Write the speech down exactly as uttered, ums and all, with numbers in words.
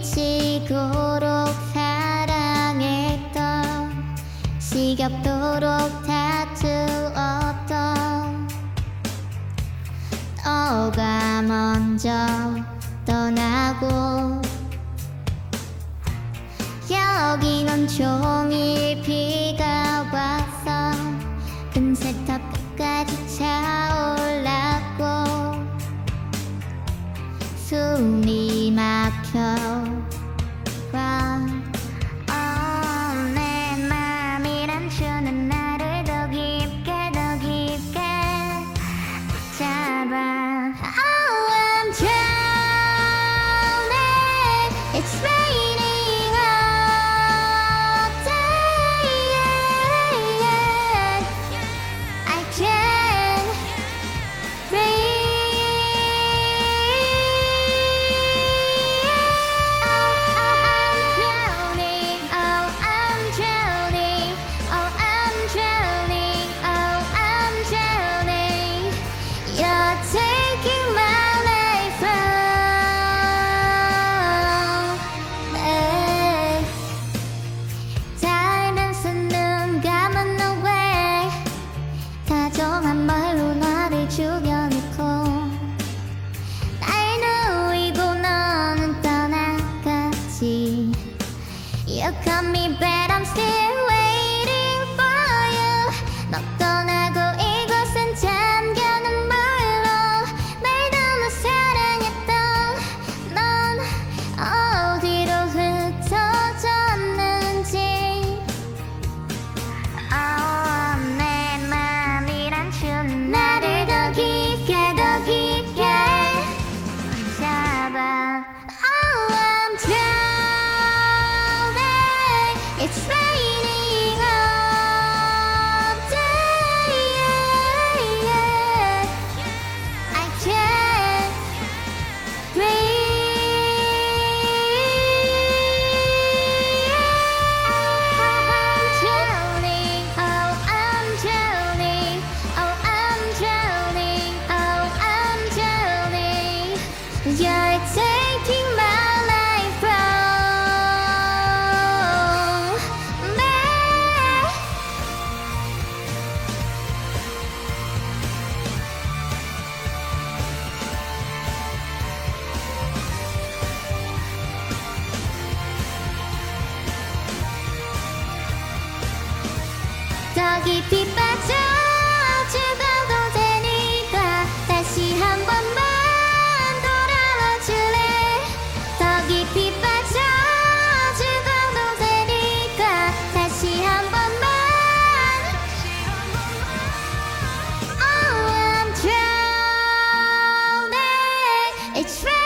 미치도록 사랑했던 지겹도록 다투었던 너가 먼저 떠나고 여긴 온종일 비가 왔어. 금세 턱 끝까지 차올랐고 숨이 막혀와. 어, 내 맘이란 추는 나를 더 깊게 더 깊게 잡아. Oh, I'm drowning. It's raining all day. I can't breathe. Oh, I'm drowning. Oh, I'm drowning. Oh, I'm drowning. You're taking my life from me. 살면서 눈 감은 너왜 다정한 말로 나를 죽여놓고 날 누이고 너는 떠나갔지. You call me but I'm still waiting for you. 너 떠나고 이곳은 잠겨 눈물로 날 너무 사랑했던 넌 어디로 흩어졌는지. Oh, 내 맘이란 추는 나를 더 깊게 더 깊게 잡아. Oh, I'm drowning. It's raining all day. I can't breathe. I'm drowning. Oh, I'm drowning. Oh, I'm drowning. Oh, I'm drowning. You're taking my life from me. 더 깊이 빠져 죽어도 되니까 다시 한 번만 돌아와 줄래. 더 깊이 빠져 죽어도 되니까 다시 한 번만. Oh, I'm drowning. It's